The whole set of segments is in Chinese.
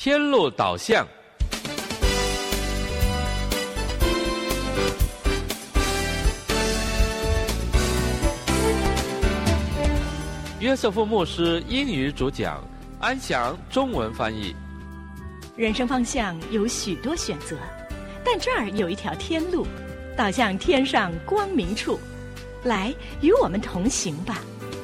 天路导向。约瑟夫牧师英语主讲，安祥中文翻译。 人生方向有许多选择，但这儿有一条天路，导向天上光明处。来，与我们同行吧。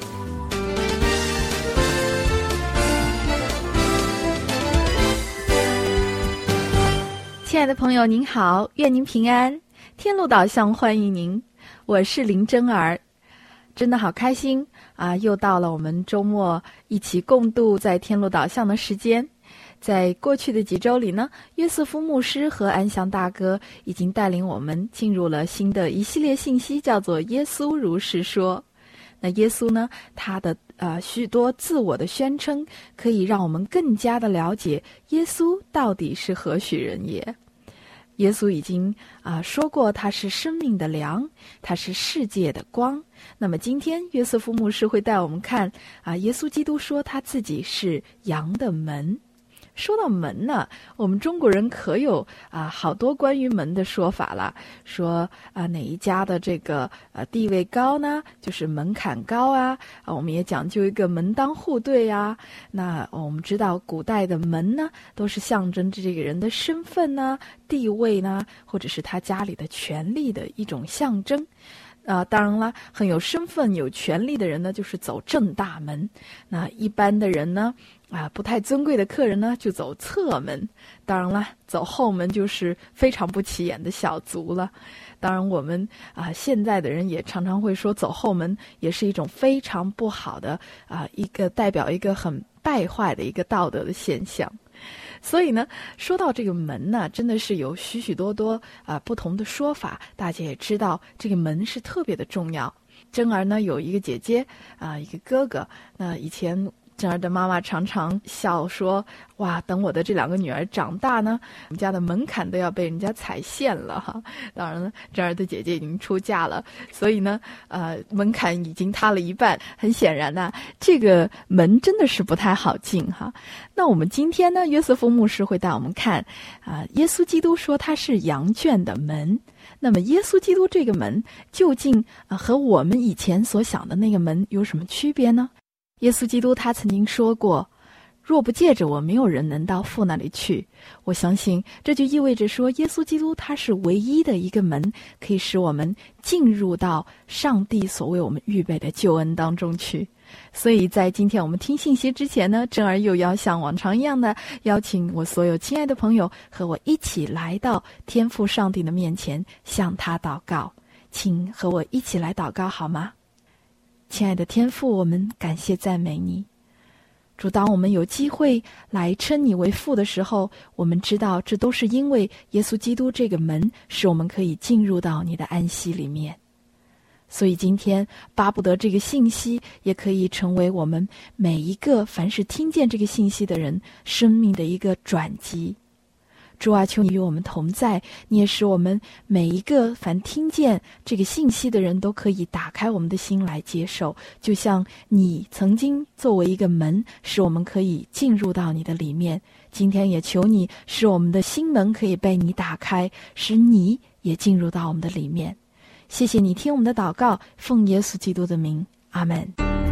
亲爱的朋友您好，愿您平安，天路导向欢迎您，我是林真儿。真的好开心啊！又到了我们周末一起共度在天路导向的时间。在过去的几周里呢，约瑟夫牧师和安祥大哥已经带领我们进入了新的一系列信息，叫做耶稣如是说。那耶稣呢，他的许多自我的宣称，可以让我们更加的了解耶稣到底是何许人也。耶稣已经说过他是生命的粮，他是世界的光。那么今天约瑟夫牧师会带我们看耶稣基督说他自己是羊的门。说到门呢，我们中国人可有好多关于门的说法了。说哪一家的这个地位高呢，就是门槛高我们也讲究一个门当户对那我们知道古代的门呢，都是象征着这个人的身份地位或者是他家里的权力的一种象征。当然了，很有身份有权力的人呢，就是走正大门。那一般的人呢不太尊贵的客人呢，就走侧门。当然了，走后门就是非常不起眼的小卒了。当然我们现在的人也常常会说，走后门也是一种非常不好的一个代表一个很败坏的一个道德的现象。所以呢，说到这个门呢，真的是有许许多多不同的说法。大家也知道，这个门是特别的重要。真儿呢有一个姐姐一个哥哥。那以前真儿的妈妈常常笑说，哇，等我的这两个女儿长大呢，我们家的门槛都要被人家踩陷了哈。当然了，真儿的姐姐已经出嫁了，所以呢门槛已经塌了一半。很显然这个门真的是不太好进哈。那我们今天呢，约瑟夫牧师会带我们看耶稣基督说他是羊圈的门。那么耶稣基督这个门究竟和我们以前所想的那个门有什么区别呢？耶稣基督他曾经说过，若不借着我，没有人能到父那里去。我相信这就意味着说，耶稣基督他是唯一的一个门，可以使我们进入到上帝所为我们预备的救恩当中去。所以在今天我们听信息之前呢，真儿又要像往常一样的邀请我所有亲爱的朋友和我一起来到天父上帝的面前，向他祷告。请和我一起来祷告好吗？亲爱的天父，我们感谢赞美你。主，当我们有机会来称你为父的时候，我们知道这都是因为耶稣基督这个门，使我们可以进入到你的安息里面。所以今天巴不得这个信息也可以成为我们每一个凡是听见这个信息的人生命的一个转机。主啊，求你与我们同在，你也使我们每一个凡听见这个信息的人都可以打开我们的心来接受，就像你曾经作为一个门，使我们可以进入到你的里面。今天也求你使我们的心门可以被你打开，使你也进入到我们的里面。谢谢你听我们的祷告，奉耶稣基督的名，阿们。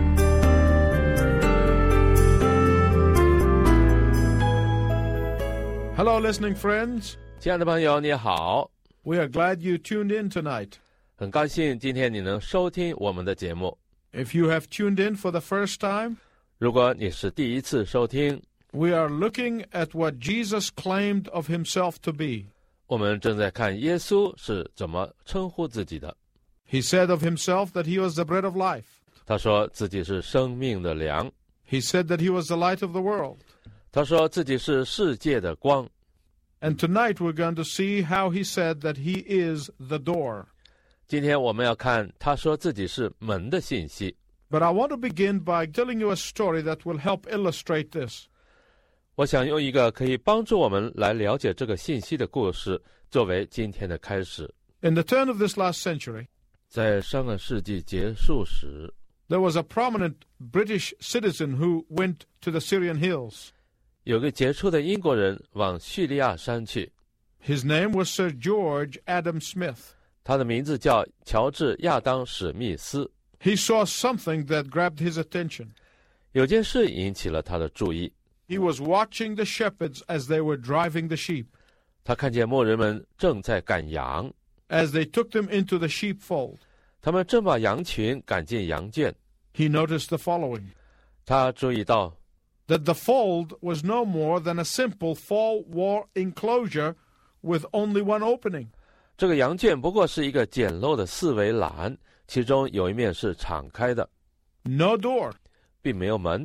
Hello, listening friends. 亲爱的朋友你好， We are glad you tuned in tonight. 很高兴今天你能收听我们的节目。 If you have tuned in for the first time, 如果你是第一次收听， we are looking at what Jesus claimed of himself to be. 我们正在看耶稣是怎么称呼自己的。 He said of himself that he was the bread of life. 他说自己是生命的粮， He said that he was the light of the world. 他说自己是世界的光。 And tonight we're going to see how he said that he is the door. 今天我们要看他说自己是门的信息。 But I want to begin by telling you a story that will help illustrate this. 我想用一个可以帮助我们来了解这个信息的故事作为今天的开始。 In the turn of this last century, 在上个世纪结束时， there was a prominent British citizen who went to the Syrian hills. 有个杰出的英国人往叙利亚山去， His name was Sir George Adam Smith. 他的名字叫乔治亚当史密斯。 He saw something that grabbed his attention. 有件事引起了他的注意， He was watching the shepherds as they were driving the sheep. 他看见牧人们正在赶羊， As they took them into the sheepfold, 他们正把羊群赶进羊圈。 he noticed the following: 他注意到 that the fold was no more than a simple four-wall enclosure with only one opening. 这个羊圈不过是一个简陋的四围栏，其中有一面是敞开的， No door, 并没有门，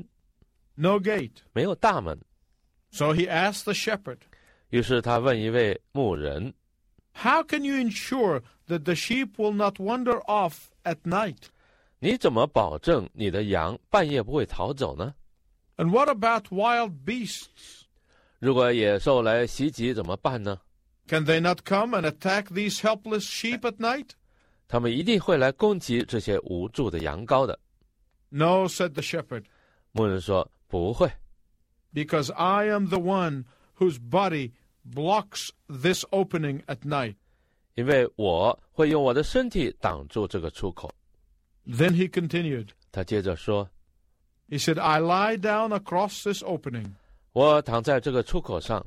no gate. 没有大门。 So he asked the shepherd, 于是他问一位牧人， How can you ensure that the sheep will not wander off at night? 你怎么保证你的羊半夜不会逃走呢？ And what about wild beasts? 如果野兽来袭击怎么办呢？ Can they not come and attack these helpless sheep at night? 他们一定会来攻击这些无助的羊羔的。 No, said the shepherd, 牧人说，不会， because I am the one whose body blocks this opening at night. 因为我会用我的身体挡住这个出口。 Then he continued. 他接着说， He said, I lie down across this opening. 我躺在这个出口上，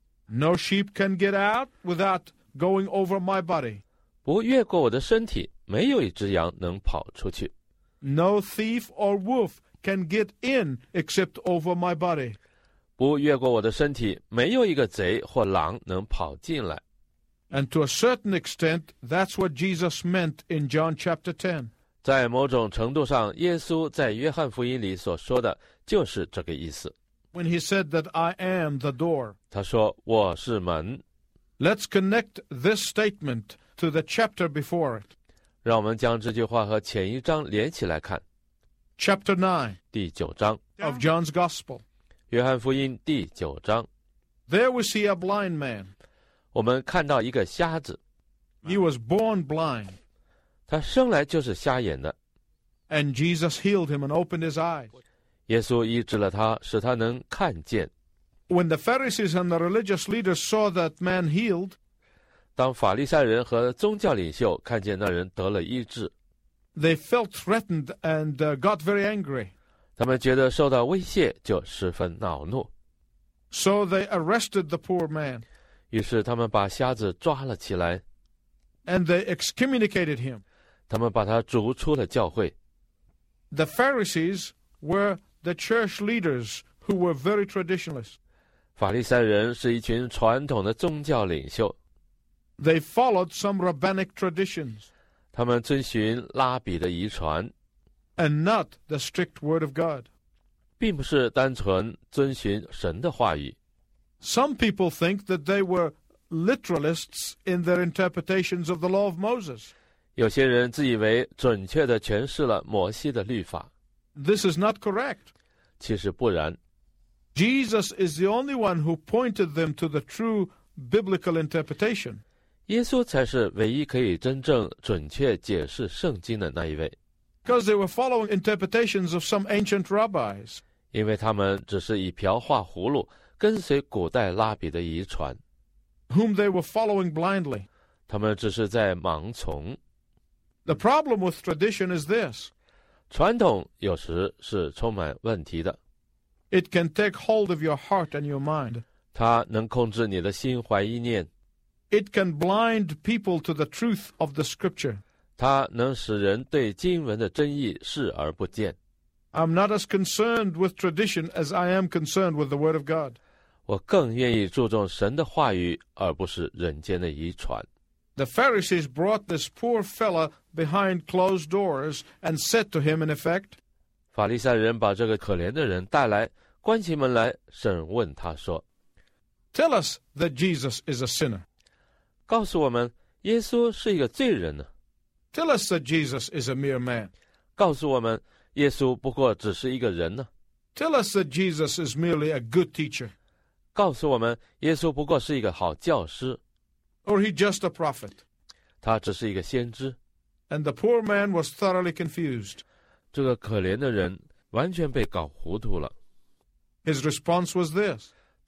No sheep can get out without going over my body. 不越过我的身体，没有一只羊能跑出去。 No thief or wolf can get in except over my body. 不越过我的身体，没有一个贼或狼能跑进来。 And to a certain extent, that's what Jesus meant in John chapter 10. 在某种程度上，耶稣在约翰福音里所说的就是这个意思。 When he said that I am the door. 他说：“我是门。” Let's connect this statement to the chapter before it. 让我们将这句话和前一章连起来看。 Chapter 9 第9章， of John's Gospel. 约翰福音第9章， There we see a blind man. 我们看到一个瞎子， He was born blind. 他生来就是瞎眼的。 And Jesus healed him and opened his eyes. 耶稣医治了他，使他能看见。 When the Pharisees and the religious leaders saw that man healed, 当法利赛人和宗教领袖看见那人得了医治， they felt threatened and got very angry. 他们觉得受到威胁，就十分恼怒。 So they arrested the poor man 于是他们把瞎子抓了起来， and they excommunicated him. 他们把他逐出了教会。 The Pharisees were the church leaders who were very traditionalist. 法利赛人是一群传统的宗教领袖， They followed some rabbinic traditions 他们遵循拉比的遗传， and not the strict word of God. 并不是单纯遵循神的话语。 Some people think that they were literalists in their interpretations of the law of Moses. 有些人自以为准确地诠释了摩西的律法， This is not correct. 其实不然。 Jesus is the only one who pointed them to the true biblical interpretation. 耶稣才是唯一可以真正准确解释圣经的那一位， Because they were following interpretations of some ancient rabbis. 因为他们只是以瓢画葫芦，跟随古代拉比的遗传， Whom they were following blindly. 他们只是在盲从。 The problem with tradition is this. 传统有时是充满问题的， It can take hold of your heart and your mind. 它能控制你的心怀意念， It can blind people to the truth of the Scripture. 它能使人对经文的真意视而不见。 I'm not as concerned with tradition as I am concerned with the Word of God. 我更愿意注重神的话语，而不是人间的遗传。 The Pharisees brought this poor fella behind closed doors and said to him, in effect, 法利赛人把这个可怜的人带来，关起门来审问他说： Tell us that Jesus is a sinner. 告诉我们，耶稣是一个罪人呢？ Tell us that Jesus is a mere man. 告诉我们，耶稣不过只是一个人呢？ Tell us that Jesus is merely a good teacher. 告诉我们，耶稣不过是一个好教师， Or he just a prophet. 他只是一个先知。 And the poor man was thoroughly confused. 这个可怜的人完全被搞糊涂了。 His response was this.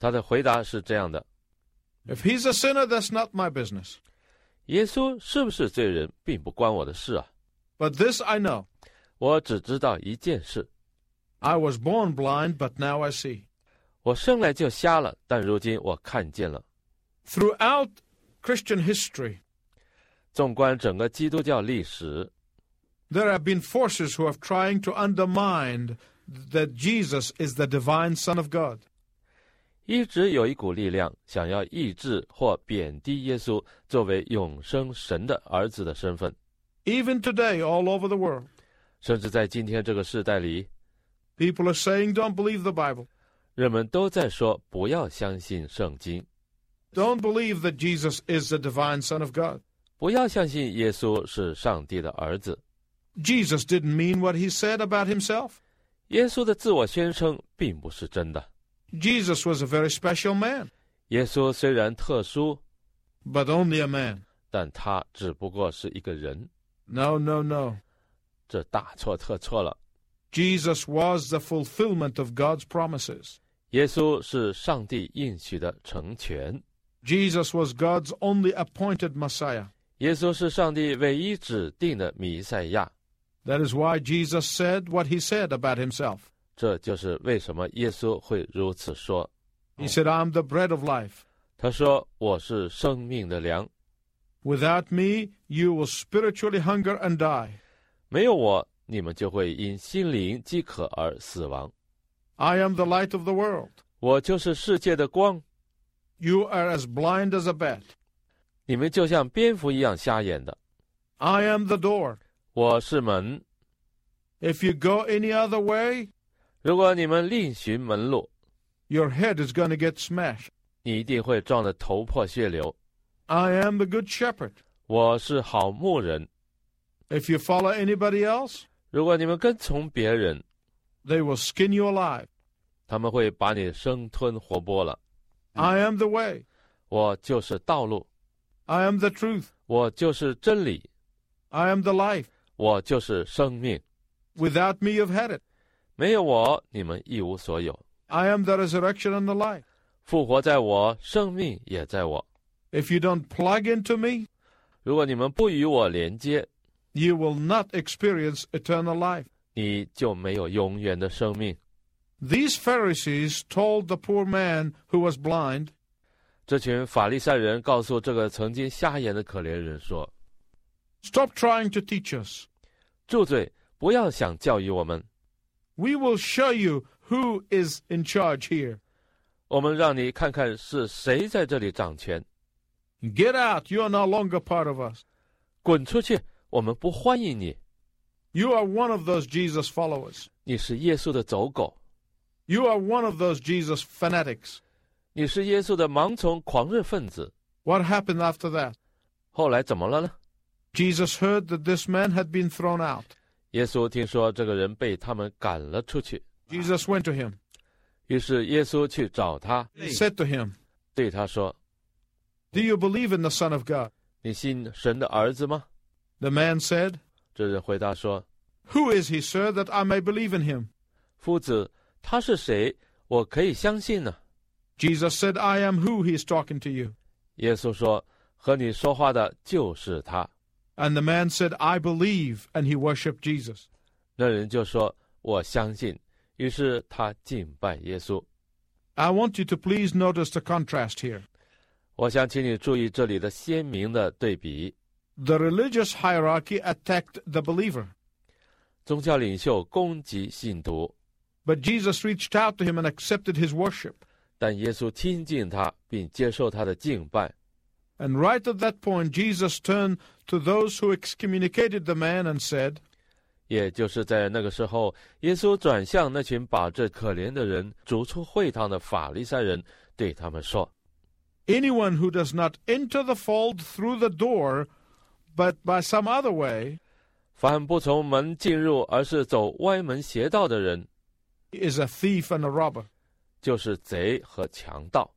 他的回答是这样的： If he's a sinner, that's not my business. 耶稣是不是罪人，并不关我的事啊。 But this I know. 我只知道一件事， I was born blind, but now I see. 我生来就瞎了，但如今我看见了。 Throughout Christian history, 纵观整个基督教历史， there have been forces who have trying to undermine that Jesus is the divine Son of God. 一直有一股力量想要抑制或贬低耶稣作为永生神的儿子的身份。 Even today, all over the world, 甚至在今天这个世代里， people are saying, don't believe the Bible. 人们都在说不要相信圣经， Don't believe that Jesus is the divine Son of God. 不要相信耶稣是上帝的儿子。 Jesus didn't mean what he said about himself. 耶稣的自我宣称并不是真的。 Jesus was a very special man, 耶稣虽然特殊， but only a man. 但他只不过是一个人。 No, no, no. 这大错特错了。 Jesus was the fulfillment of God's promises. 耶稣是上帝应许的成全。 Jesus was God's only appointed Messiah. 耶稣是上帝唯一指定的弥赛亚。 That is why Jesus said what he said about himself. 这就是为什么耶稣会如此说。 He said, I'm the bread of life. 他说：“我是生命的粮， Without me, you will spiritually hunger and die. 没有我，你们就会因心灵饥渴而死亡。 I am the light of the world. 我就是世界的光， You are as blind as a bat. 你们就像蝙蝠一样瞎眼的。 I am the door. 我是门， If you go any other way, 如果你们另寻门路， your head is going to get smashed. 你一定会撞得头破血流。 I am the good shepherd. 我是好牧人， If you follow anybody else, 如果你们跟从别人， they will skin you alive. 他们会把你生吞活剥了。 I am the way. 我就是道路， I am the truth. 我就是真理， I am the life. 我就是生命。 Without me, you've had it. 没有我，你们一无所有。 I am the resurrection and the life. 复活在我，生命也在我。 If you don't plug into me, 如果你们不与我连接， you will not experience eternal life. 你就没有永远的生命。 These Pharisees told the poor man who was blind, 这群法利赛人告诉这个曾经瞎眼的可怜人说： Stop trying to teach us. 住嘴，不要想教育我们， We will show you who is in charge here. 我们让你看看是谁在这里掌权。 Get out. You are no longer part of us. 滚出去，我们不欢迎你。 You are one of those Jesus followers. 你是耶稣的走狗， You are one of those Jesus fanatics. 你是耶稣的盲从狂热分子。 What happened after that? 后来怎么了呢？ Jesus heard that this man had been thrown out. 耶稣听说这个人被他们赶了出去， Jesus went to him. 于是耶稣去找他， He said to him, 对他说 Do you believe in the Son of God? 你信神的儿子吗？ The man said, 这人回答说 Who is he, sir, that I may believe in him? 夫子，他是谁？我可以相信呢。 Jesus said, I am who he is talking to you. 耶稣说，和你说话的就是他。 And the man said, I believe, and he worshipped Jesus. 那人就说，我相信。于是他敬拜耶稣。 I want you to please notice the contrast here. 我想请你注意这里的鲜明的对比。 The religious hierarchy attacked the believer, 宗教领袖攻击信徒， but Jesus reached out to him and accepted his worship. 但耶稣亲近他，并接受他的敬拜。 And right at that point, Jesus turned to those who excommunicated the man and said, 也就是在那个时候，耶稣转向那群把这可怜的人逐出会堂的法利赛人，对他们说： Anyone who does not enter the fold through the door, but by some other way, 凡不从门进入，而是走歪门邪道的人， is a thief and a robber. 就是贼和强盗。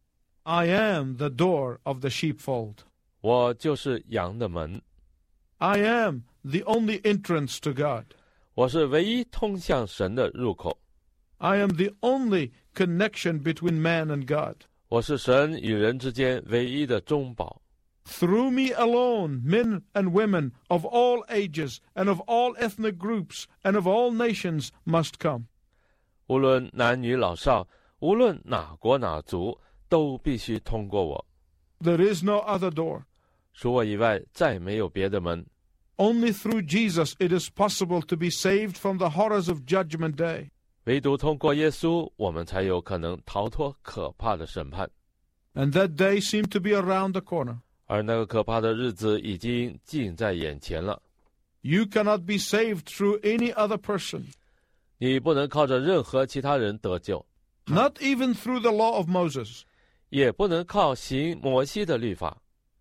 I am the door of the sheepfold. 我就是羊的门， I am the only entrance to God. 我是唯一通向神的入口。 I am the only connection between man and God. 我是神与人之间唯一的中保。 Through me alone, men and women of all ages and of all ethnic groups and of all nations must come. 无论男女老少，无论哪国哪族，都必须通过我。 There is no other door. 除我以外，再没有别的门。 Only through Jesus it is possible to be saved from the horrors of Judgment Day. 唯独通过耶稣，我们才有可能逃脱可怕的审判。 And that day seemed to be around the corner. 而那个可怕的日子已经近在眼前了。 You cannot be saved through any other person. 你不能靠着任何其他人得救， Not even through the law of Moses. 也不能靠行摩西的律法。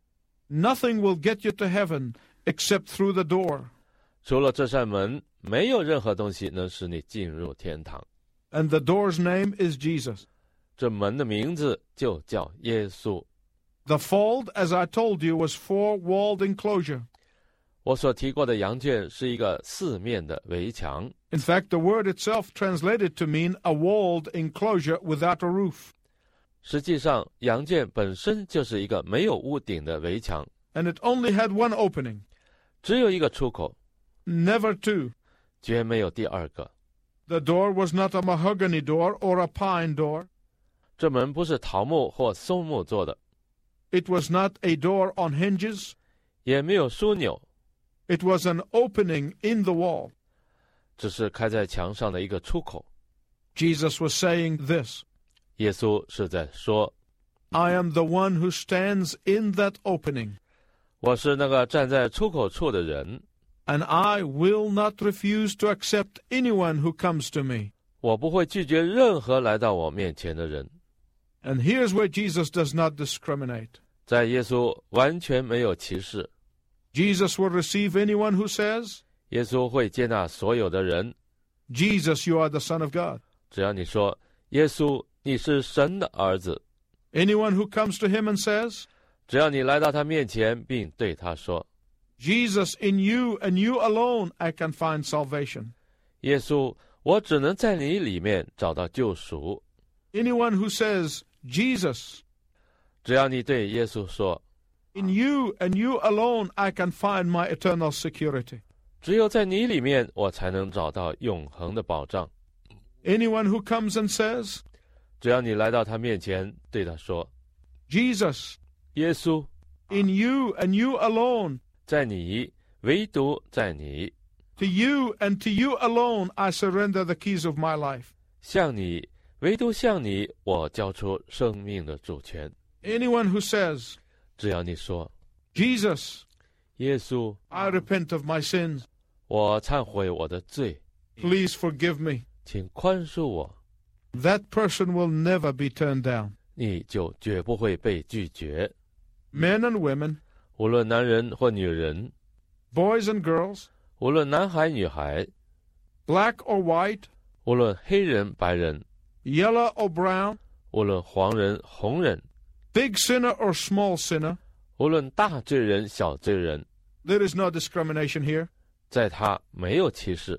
Nothing will get you to heaven except through the door. 除了这扇门，没有任何东西能使你进入天堂。 And the door's name is Jesus. 这门的名字就叫耶稣。 The fold, as I told you, was four-walled enclosure. 我所提过的羊圈是一个四面的围墙。 In fact, the word itself translated to mean a walled enclosure without a roof. 实际上，羊圈本身就是一个没有屋顶的围墙， And it only had one opening, 只有一个出口， never two. 绝没有第二个。 The door was not a mahogany door or a pine door. 这门不是桃木或松木做的， It was not a door on hinges. 也没有枢纽， It was an opening in the wall. 只是开在墙上的一个出口。 Jesus was saying this, 耶稣是在说， I am the one who stands in that opening, 我是那个站在出口处的人， and I will not refuse to accept anyone who comes to me. 我不会拒绝任何来到我面前的人。 And here's where Jesus does not discriminate. 在耶稣完全没有歧视， Jesus will receive anyone who says, 耶稣会接纳所有的人。 Jesus, you are the Son of God. 只要你说，耶稣，你是神的儿子， Anyone who comes to him and says, 只要你来到他面前，并对他说， Jesus, in you and you alone I can find salvation. 耶稣，我只能在你里面找到救赎。 Anyone who says, Jesus, 只要你对耶稣说， in you and you alone I can find my eternal security. 只有在你里面，我才能找到永恒的保障。 Anyone who comes and says, 只要你来到他面前，对他说， Jesus, 耶稣， in you and you alone, 在你，唯独在你， to you and to you alone I surrender the keys of my life. 向你，唯独向你，我交出生命的主权。 Anyone who says, 只要你说， Jesus, 耶稣， I repent of my sins. 我忏悔我的罪， Please forgive me. 请宽恕我， That person will never be turned down. 你就绝不会被拒绝。 Men and women, 无论男人或女人， boys and girls, 无论男孩女孩， black or white, 无论黑人白人， yellow or brown, 无论黄人红人， big sinner or small sinner, 无论大罪人小罪人， there is no discrimination here. 在他没有歧视。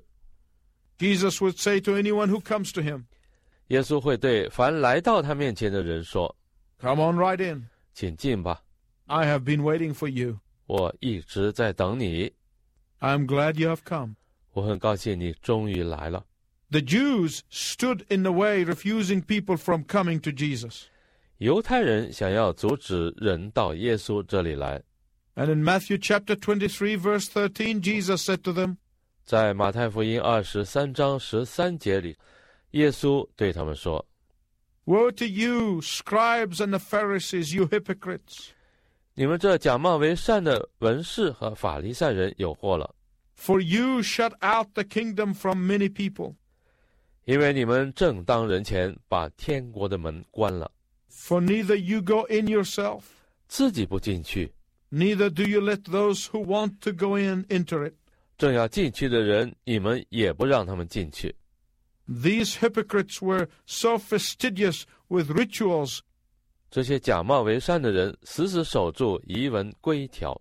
Jesus would say to anyone who comes to him, 耶稣会对凡来到他面前的人说， Come on right in. 请进吧， I have been waiting for you. 我一直在等你， I'm glad you have come. 我很高兴你终于来了。 The Jews stood in the way, refusing people from coming to Jesus. 犹太人想要阻止人到耶稣这里来， And in Matthew chapter 23, verse 13, Jesus said to them, 在马太福音23章13节里，耶稣对他们说， Woe to you, scribes and the Pharisees, you hypocrites! 你们这假冒为善的文士和法利赛人有祸了， For you shut out the kingdom from many people. 因为你们正当人前把天国的门关了， For neither you go in yourself, 自己不进去， neither do you let those who want to go in enter it. 正要进去的人，你们也不让他们进去。 These hypocrites were so fastidious with rituals, 这些假冒为善的人死死守住仪文规条，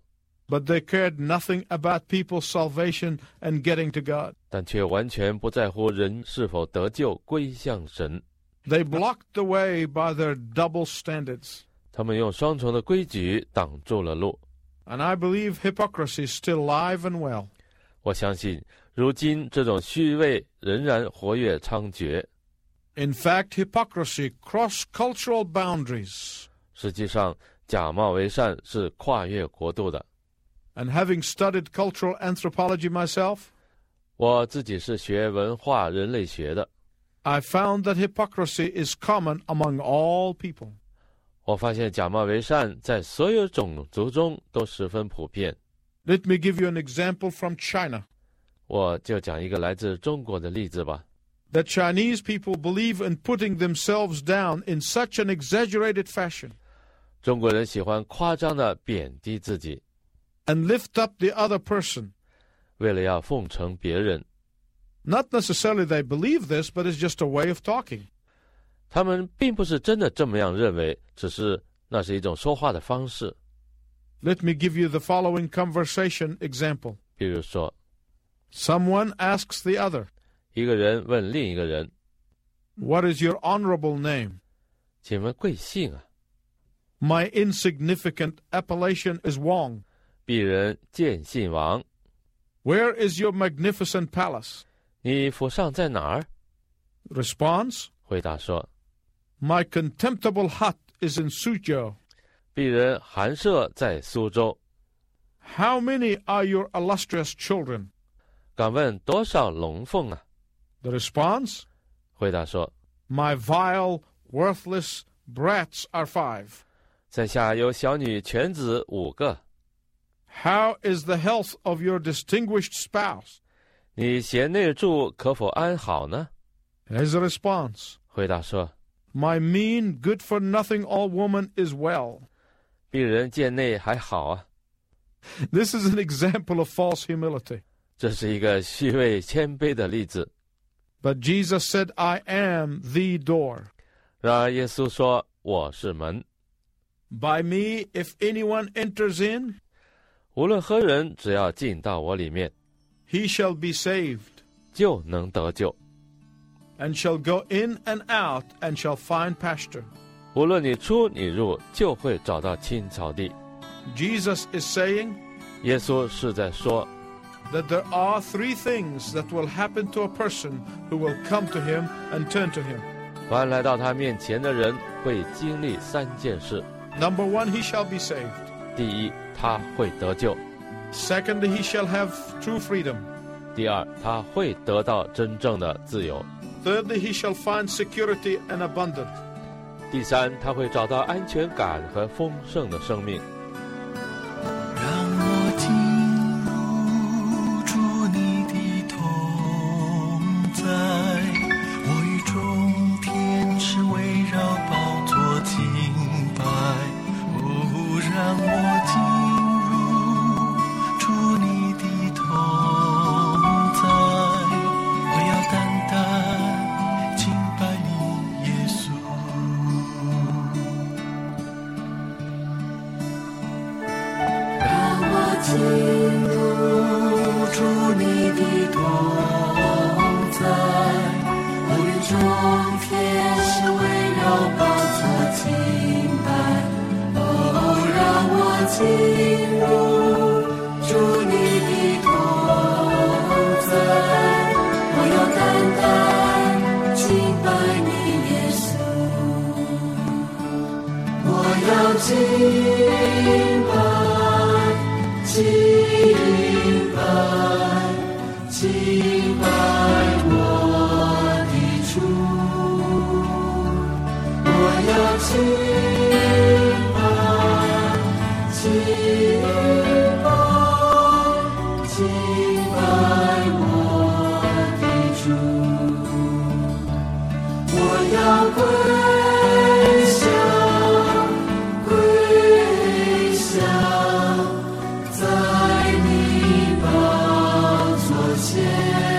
but they cared nothing about people's salvation and getting to God. 但却完全不在乎人是否得救归向神。 They blocked the way by their double standards. 他们用双重的规矩挡住了路。 And I believe hypocrisy is still alive and well. 我相信如今这种虚伪仍然活跃猖獗。 In fact, hypocrisy crossed cultural boundaries. 实际上，假冒为善是跨越国度的。 And having studied cultural anthropology myself, 我自己是学文化人类学的， I found that hypocrisy is common among all people. 我发现假冒为善在所有种族中都十分普遍。 Let me give you an example from China. 我就讲一个来自中国的例子吧。 The Chinese people believe in putting themselves down in such an exaggerated fashion 中国人喜欢夸张地贬低自己， and lift up the other person. 为了要奉承别人。 Not necessarily they believe this, but it's just a way of talking. 他们并不是真的这么样认为，只是那是一种说话的方式。 Let me give you the following conversation example. 比如说， Someone asks the other, 一个人问另一个人： What is your honorable name? 请问贵姓啊？ My insignificant appellation is Wong. 鄙人见信王。 Where is your magnificent palace? 你府上在哪儿？ Response, 回答说： My contemptible hut is in Suzhou. 鄙人寒舍在苏州。 How many are your illustrious children? 敢问多少龙凤啊？ The response, 回答说： My vile, worthless brats are 5. 在下有小女犬子5个。 How is the health of your distinguished spouse? 你贤内助可否安好呢？ As a response, 回答说： My mean, good-for-nothing old woman is well. 鄙人见内还好啊。 This is an example of false humility. 这是一个虚伪谦卑的例子。 But Jesus said, I am the door. 然而耶稣说：我是门， By me, if anyone enters in, 无论何人只要进到我里面， he shall be saved, 就能得救。 and shall go in and out, and shall find pasture. 无论你出你入，就会找到青草地。 Jesus is saying 耶稣是在说， that there are 3 things that will happen to a person who will come to him and turn to him. 凡来到他面前的人会经历3件事。 Number 1, he shall be saved. 第一，他会得救； Secondly, he shall have true freedom. 第二，他会得到真正的自由； Thirdly, he shall find security and abundance. 第三，他会找到安全感和丰盛的生命。 让我进入主你的同在，我与众天使围绕宝座敬拜。哦，让我进入主你的同在，我要单单敬拜你，耶稣。进入主你的同在，我与众天使围绕宝座敬拜。哦，让我进入主你的同在，我要单单敬拜你，耶稣。我要敬拜。敬拜，敬拜我的主，我要敬拜，敬拜，敬拜我的主，我要归向，归向。在你宝座前。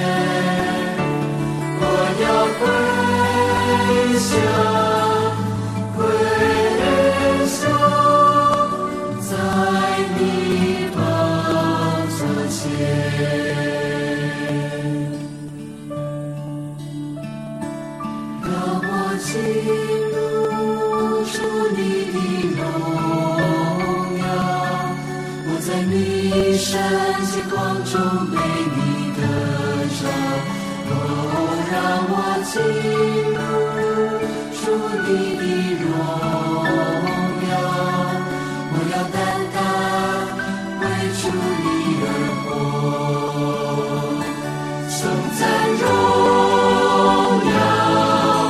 神星光中美丽的照，让我进入主你的荣耀，我要单单为主你而活，颂赞荣耀，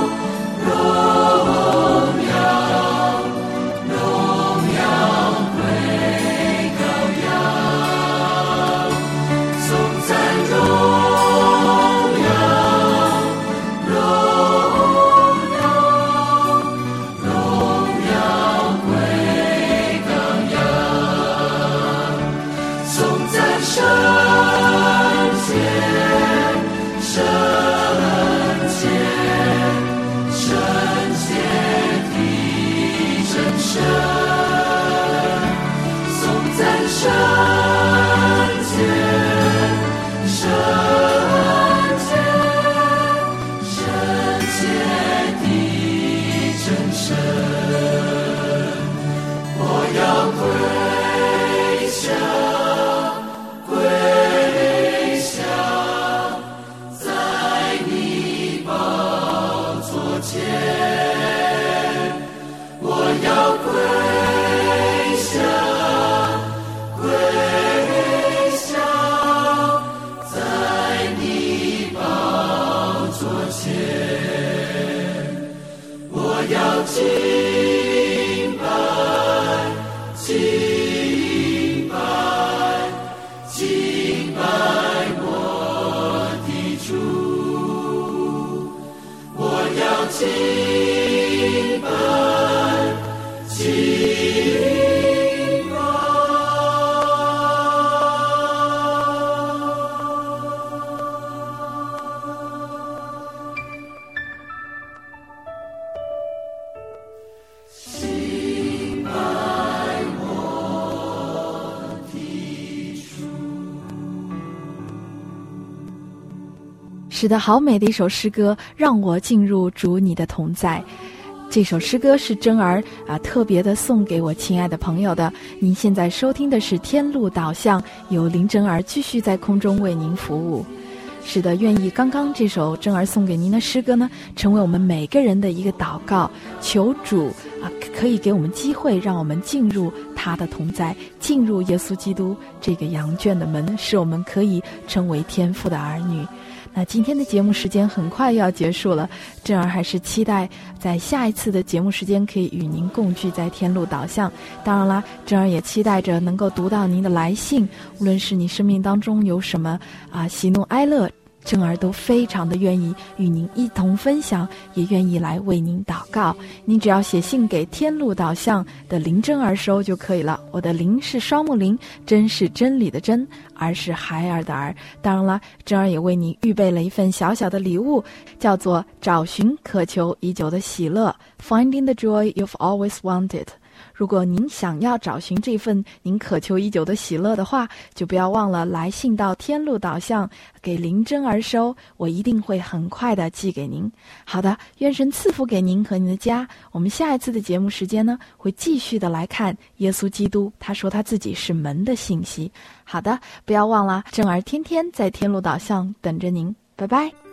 荣耀，荣耀归羔羊，颂赞荣耀，荣耀，荣耀归羔羊，颂赞圣洁，圣洁，圣洁的真神，颂赞圣洁，圣洁，圣洁的真神，我要跪下，跪下，在你宝座前，我要跪下，跪下，在你宝座前，我要敬拜，敬拜，敬拜我的主，我要敬拜，敬拜。敬拜我的主。 是的，好美的一首诗歌，让我进入主你的同在。这首诗歌是珍儿特别的送给我亲爱的朋友的。您现在收听的是天路导向，由林珍儿继续在空中为您服务。是的，愿意刚刚这首珍儿送给您的诗歌呢，成为我们每个人的一个祷告，求主可以给我们机会，让我们进入他的同在，进入耶稣基督这个羊圈的门，使我们可以成为天父的儿女。那今天的节目时间很快要结束了，珍儿还是期待在下一次的节目时间可以与您共聚在天路导向。当然啦，珍儿也期待着能够读到您的来信，无论是你生命当中有什么喜怒哀乐，珍儿都非常的愿意与您一同分享，也愿意来为您祷告。您只要写信给天路导向的林珍儿收就可以了。我的林是双木林，真是真理的真，儿是孩儿的儿。当然了，珍儿也为你预备了一份小小的礼物，叫做找寻渴求已久的喜乐 Finding the joy you've always wanted。如果您想要找寻这份您渴求已久的喜乐的话，就不要忘了来信到天路导向给林珍儿收，我一定会很快的寄给您。好的，愿神赐福给您和您的家。我们下一次的节目时间呢，会继续的来看耶稣基督他说他自己是门的信息。好的，不要忘了，珍儿天天在天路导向等着您，拜拜。